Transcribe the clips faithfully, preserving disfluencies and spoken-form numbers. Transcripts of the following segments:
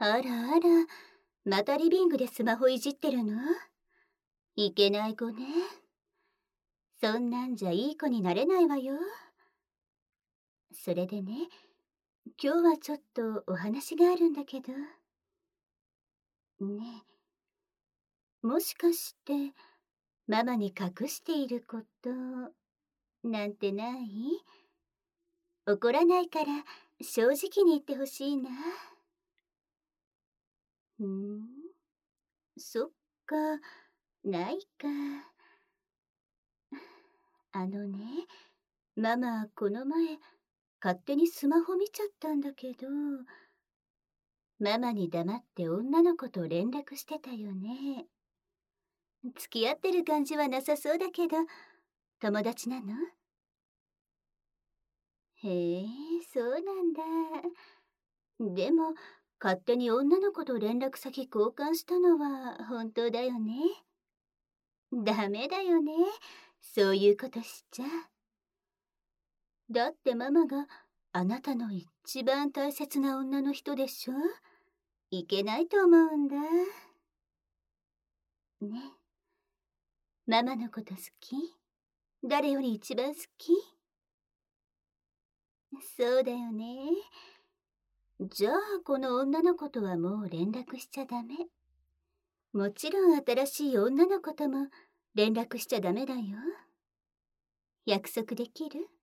あらあら、またリビングでスマホいじってるの？いけない子ね。そんなんじゃいい子になれないわよ。それでね、今日はちょっとお話があるんだけど。ねえ、もしかして、ママに隠していること、なんてない？怒らないから、正直に言ってほしいな。ふーん、そっか、ないか。あのね、ママ、この前、勝手にスマホ見ちゃったんだけど、ママに黙って女の子と連絡してたよね。付き合ってる感じはなさそうだけど、友達なの？へえ、そうなんだ。でも、勝手に女の子と連絡先交換したのは本当だよね。ダメだよね。そういうことしちゃ。だってママがあなたの一番大切な女の人でしょ？いけないと思うんだ。ね。ママのこと好き？誰より一番好き？そうだよね。じゃあこの女の子とはもう連絡しちゃダメ。もちろん新しい女の子とも連絡しちゃダメだよ。約束できる？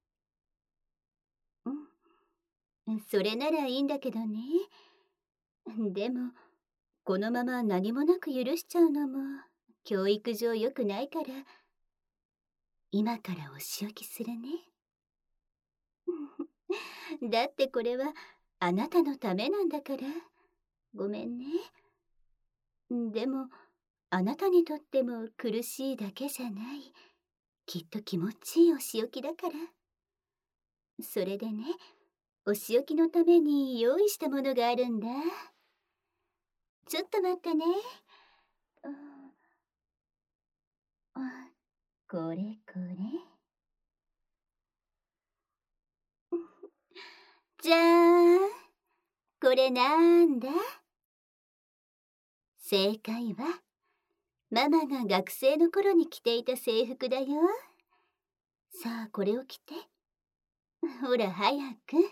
うん。それならいいんだけどね。でも、このまま何もなく許しちゃうのも教育上良くないから、今からお仕置きするね。だってこれはあなたのためなんだから。ごめんね。でも、あなたにとっても苦しいだけじゃない。きっと気持ちいいお仕置きだから。それでね、お仕置きのために用意したものがあるんだ。ちょっと待ってね。うん、あ、これこれ。じゃーん。これなんだ？正解は、ママが学生の頃に着ていた制服だよ。さあ、これを着て。ほら、早く。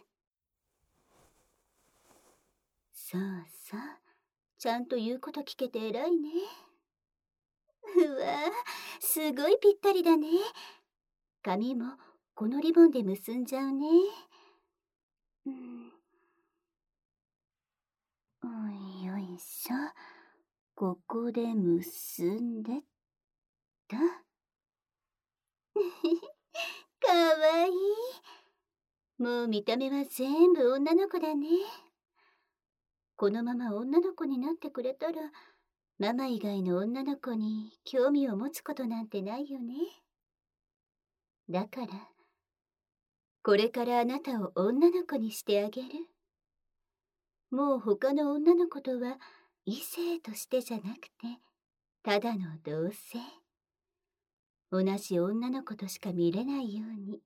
そうそう。ちゃんと言うこと聞けて偉いね。うわぁ、すごいぴったりだね。髪もこのリボンで結んじゃうね。うん。よいしょ。ここで結んでと。かわいい。もう見た目は全部女の子だね。このまま女の子になってくれたら、ママ以外の女の子に興味を持つことなんてないよね。だから、これからあなたを女の子にしてあげる。もう他の女の子とは異性としてじゃなくて、ただの同性。同じ女の子としか見れないように。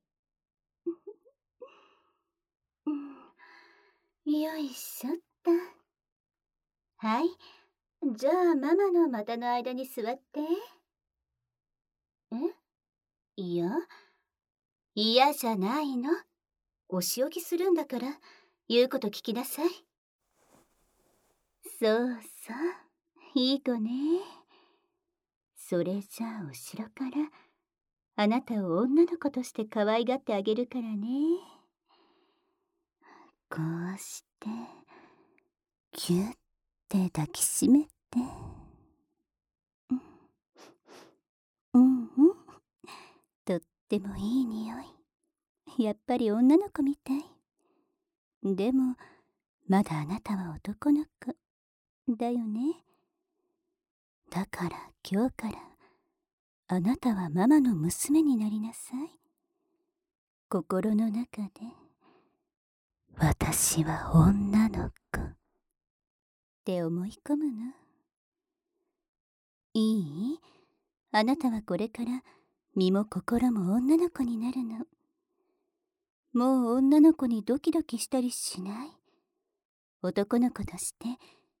うん、よいしょっと。はい。じゃあママの股の間に座って。え？いや、嫌じゃないの。お仕置きするんだから、言うこと聞きなさい。そうそう、いい子ね。それじゃあ後ろから、あなたを女の子として可愛がってあげるからね。こうして、ぎゅって抱きしめて。うんうん。とってもいい匂い。やっぱり女の子みたい。でも、まだあなたは男の子。だよね。だから今日から、あなたはママの娘になりなさい。心の中で、私は女の子って思い込むの。いい？あなたはこれから身も心も女の子になるの。もう女の子にドキドキしたりしない。男の子として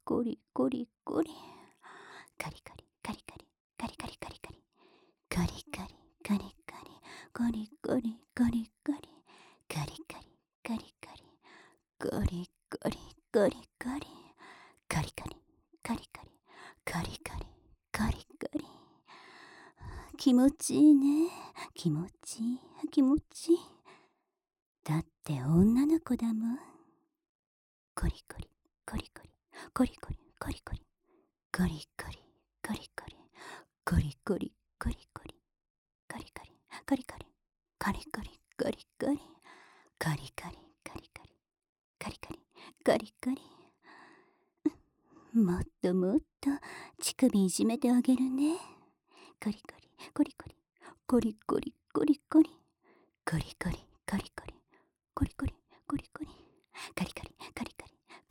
コリコリコリ、カリカリカリカリカリカリカリカリカリカリカリカリコリコリコリコリカリカリカリカリコリコリコリコリカリカリカリカリカリカリカリカリ、気持ちいいね。気持ちいい気持ちいい。だって女の子だもん。コリコリコリコリコリコリコリコリコリコリコリコリコリコリコリコリカリカリカリカリカリカリカリカリカリカリカリカリカリカリカリカリ、もっともっと乳首いじめてあげるね。コリコリコリコリコリコリコリコリコリコリコリコリコリコリコリコリカリカリカリカリ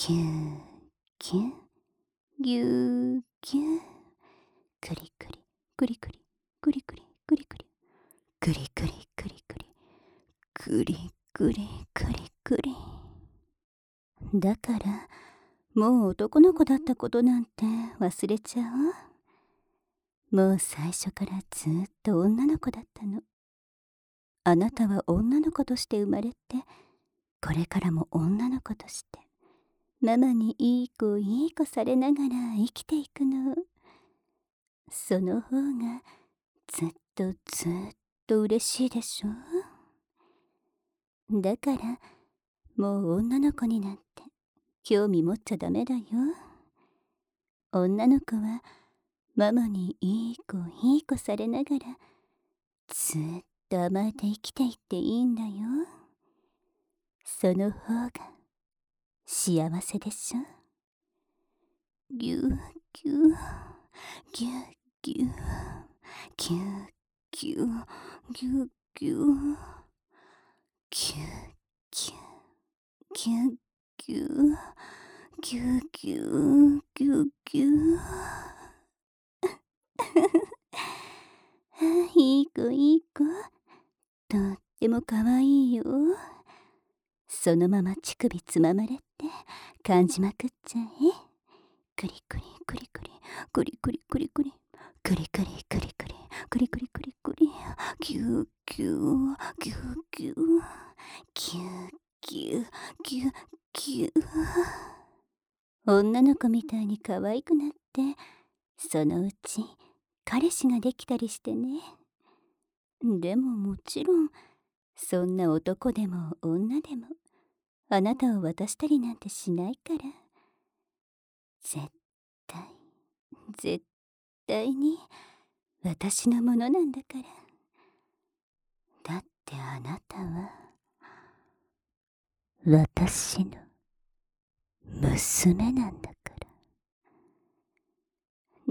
キューキューぎゅーぎゅー、くりくりくりくりくりくりくりくりくりくりくりくりくりくりくりくり。だからもう男の子だったことなんて忘れちゃおう。もう最初からずっと女の子だったの。あなたは女の子として生まれて、これからも女の子としてママにいい子いい子されながら生きていくの。その方がずっとずっと嬉しいでしょ。だからもう女の子になって興味持っちゃダメだよ。女の子はママにいい子いい子されながらずっと甘えて生きていっていいんだよ。その方が幸せでしょ。ぎゅうぎゅうぎゅうぎゅうぎゅうぎゅうぎゅうぎゅうぎゅうぎゅうぎゅうぎゅうぎゅうぎゅうぎゅうぎゅうぎゅういい子いい子、とってもかわいいよ。そのまま乳首つままれて感じまくっちゃえ。くりくりくりくりくりくりくりくりくりくりくりくりくりくりくりくりぎゅうぎゅうぎゅうぎゅうぎゅうぎゅうぎゅうぎゅう。女の子みたいに可愛くなって、そのうち彼氏ができたりしてね。でももちろんそんな男でも女でもあなたを渡したりなんてしないから。絶対絶対に私のものなんだから。だってあなたは私の娘なんだから。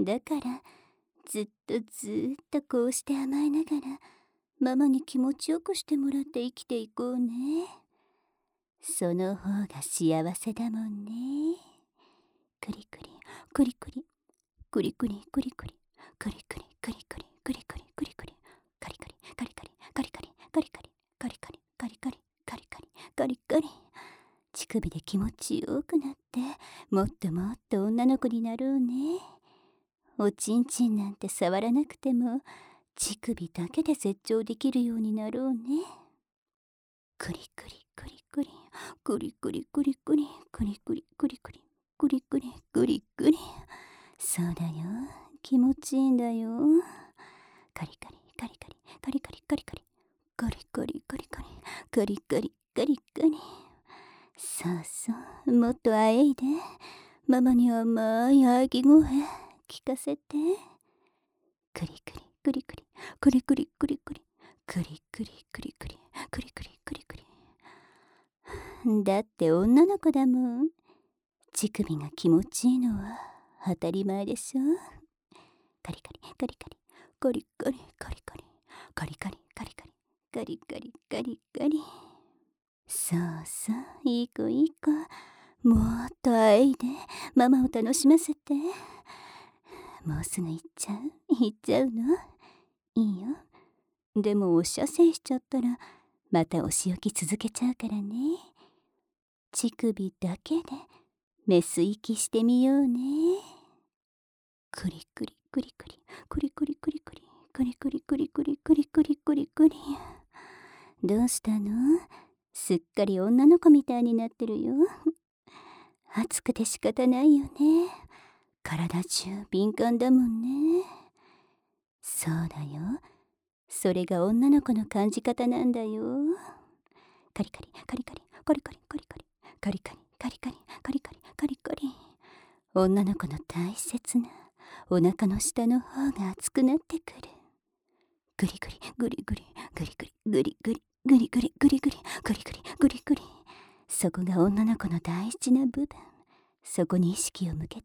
だからずっとずっとこうして甘えながらママに気持ちよくしてもらって生きていこうね。その方が幸せだもんね。くりくりくりくりくりくりくりくりくりくりくりくりくりくりくりくりカリカリカリカリカリカリカリカリカリカリカリカリカリカリカリカリ。乳首で気持ちよくなってもっともっと女の子になろうね。おちんちんなんて触らなくても乳首だけで絶頂できるようになろうね。くりくりくりくりくりくりくりくりくりくりくりくりくりくりくりくり。そうだよ、気持ちいいんだよ。カリカリカリカリカリカリカリカリカリカリカリカリカリカリカリカリ。そうそう、もっとあえいでママに甘い喘ぎ声聞かせて。クリクリクリクリクリクリクリクリクリクリクリクリクリクリクリクリ。だって女の子だもん。乳首が気持ちいいのは当たり前でしょ。カリカリカリカリカリカリカリカリカリカリカリカリカリカリカリカリ。そうそう、いい子いい子、もっとあえいでママを楽しませて。もうすぐ行っちゃう行っちゃうの。いいよ。でもお射精しちゃったらまたお仕置き続けちゃうからね。乳首だけでメス息してみようね。クリクリクリクリクリクリクリクリクリクリクリクリクリクリクリクリ。どうしたの？すっかり女の子みたいになってるよ。暑くて仕方ないよね。体中敏感だもんね。そうだよ、それが女の子の感じ方なんだよ。カリカリカリカリカリカリカリカリカリカリカリカリカリカリカリカリ。女の子の大切なお腹の下の方が熱くなってくる。グリグリグリグリグリグリグリグリグリグリグリグリグリグリグリグリ。そこが女の子の大事な部分。そこに意識を向けて。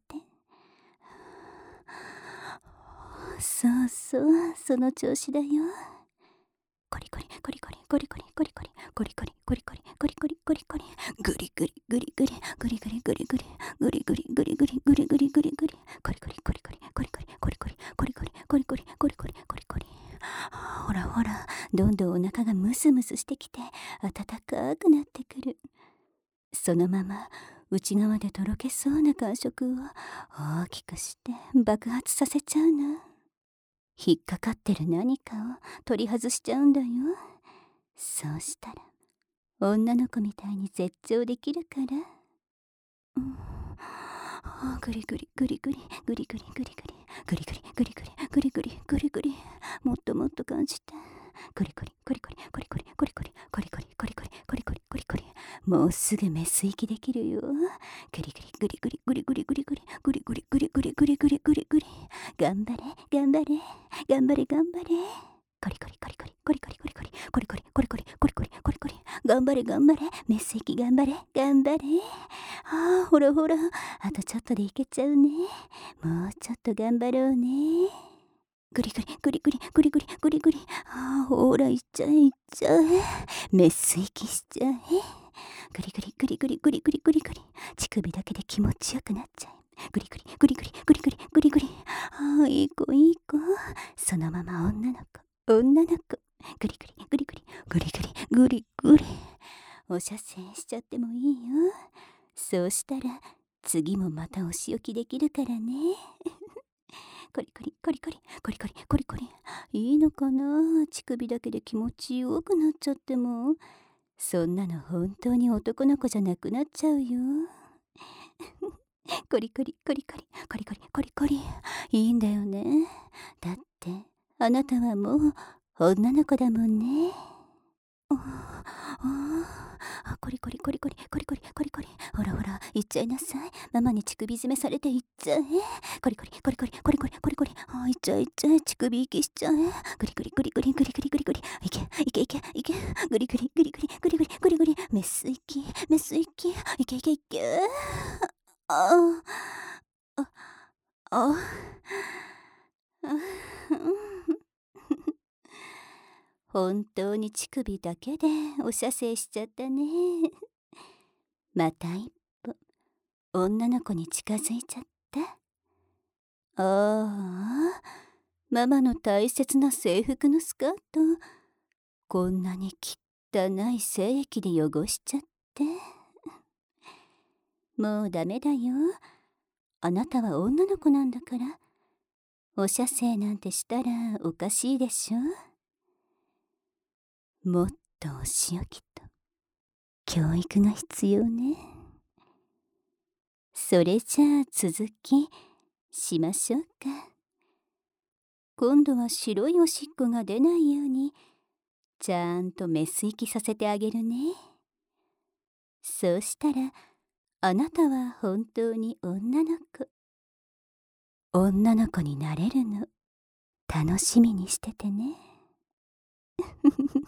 そうそう、その調子だよ。コリコリコリコリコリコリコリコリコリコリコリコリコリコリコリコリグリグリグリグリグリグリグリグリグリグリグリグリグリグリグリグリコリコリコリコリコリコリコリコリコリコリコリコリコリコリコリコリ。ほらほら、どんどんお腹がムスムスしてきて温かくなってくる。そのまま内側でとろけそうな感触を大きくして爆発させちゃうの。引っかかってる何かを取り外しちゃうんだよ。そうしたら女の子みたいに絶頂できるから。うん、グリグリグリグリグリグリグリグリグリグリグリグリグリグリグリグリ、もっともっと感じて。コリコリコリコリコリコリコリコリコリコリコリコリコリコリコリコリ、もうすぐメス息できるよ。グリグリグリグリグリグリグリグリグリグリグリグリグリグリグリグリ、頑張れ頑張れ頑張れ頑張れ、コリコリコリコリコリコリコリコリコリコリコリコリコリコリコリコリ、頑張れ頑張れメス息頑張れ頑張れ。ああ、ほらほら、あとちょっとでいけちゃうね。もうちょっと頑張ろうね。グリグリグリグリグリグリグリグリ、ああ、ほらいっちゃえいっちゃえ、メス息しちゃえ。グリグリグリグリグリグリグリグリ、乳首だけで気持ちよくなっちゃえ。グリグリグリグリグリグリグリグリ、ああ、いい子いい子、そのまま女の子女の子、グリグリグリグリグリグリグリグリ、お射精しちゃってもいいよ。そうしたら次もまたお仕置きできるからね。コリコリコリコリコリコリコリコリ、いいのかな、乳首だけで気持ちよくなっちゃっても。そんなの本当に男の子じゃなくなっちゃうよ。コリコリコリコリコリコリコリコリ、いいんだよね。だってあなたはもう女の子だもんね。ああ、コリコリコリコリコリコリコリコリ、ほらほらいっちゃいなさい。ママに乳首詰めされていっちゃえ。コリコリコリコリコリコリコリコリ、あ、いっちゃえいっちゃえ、乳首息しちゃえ。グリグリグリグリグリグリグリグリ、いけいけいけいけ、グリグリグリグリグリグリグリグリ、メス息メス息、いけいけいけ。あああああ、本当に乳首だけでお射精しちゃったね。また一歩女の子に近づいちゃった。ああ、ママの大切な制服のスカート、こんなに汚い精液で汚しちゃって。もうダメだよ。あなたは女の子なんだから。お射精なんてしたらおかしいでしょ。もっとお仕置きと教育が必要ね。それじゃあ続きしましょうか。今度は白いおしっこが出ないようにちゃんとメス息させてあげるね。そうしたらあなたは本当に女の子女の子になれるの。楽しみにしててね。